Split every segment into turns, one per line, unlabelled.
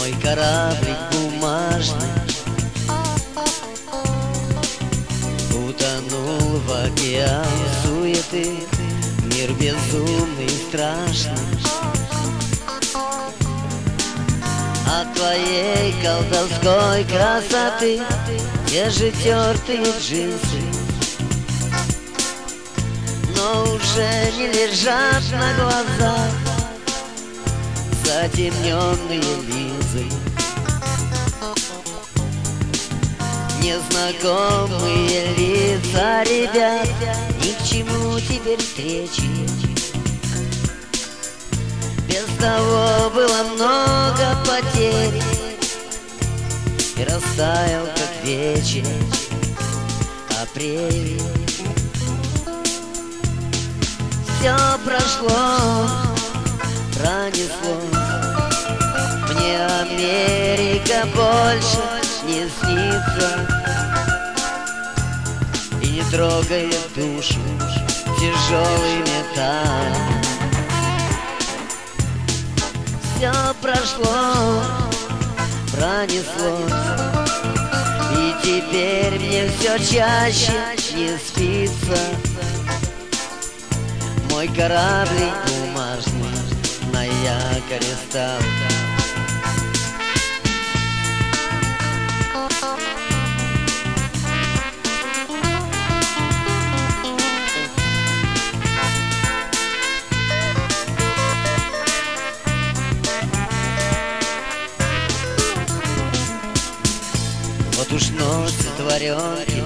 Мой кораблик бумажный утонул в океан суеты. Мир безумный, страшный. От твоей колдовской красоты те же тертые джинсы, но уже не лежат на глазах затемненные линзы. Незнакомые лица ребят, ни к чему теперь встречи. Без того было много потерь, и растаял, как вечер, апрель. Все прошло, пронеслось. Мне Америка больше не снится и не трогает душу тяжелый металл. Все прошло, пронеслось, и теперь мне все чаще не спится. Мой кораблик бумажный на якоре стал. Вот уж носят варенки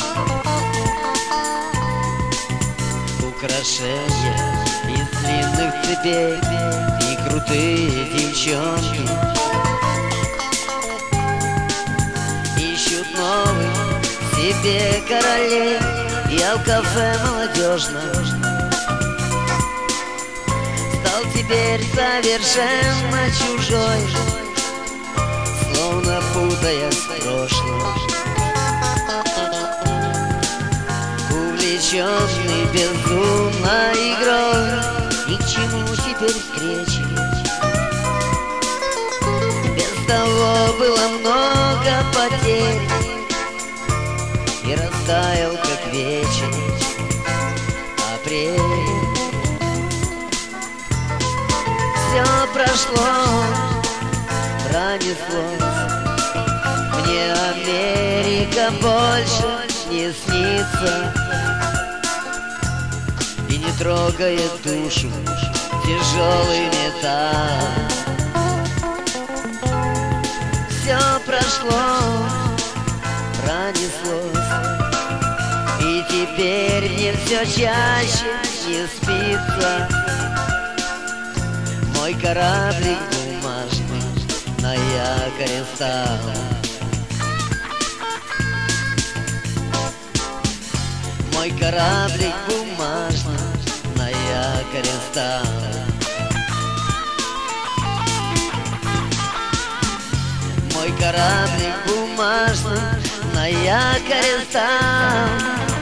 украшения из длинных цепей и крутые девчонки ищут новых себе королей. Я в кафе молодежном стал теперь совершенно чужой, словно путаясь в прошлом, увлеченный безумной игрой. Ни к чему теперь встречи. Без того было много потерь, и растаял, как вечер, апрель. Все прошло, пронеслось. Мне Америка больше не снится и не трогает душу тяжелый металл. Все прошло, пронеслось, и теперь мне все чаще не спится. Мой кораблик бумажный на якоре стал. Мой кораблик бумажный на якоре стал. Мой кораблик бумажный на якоре стал.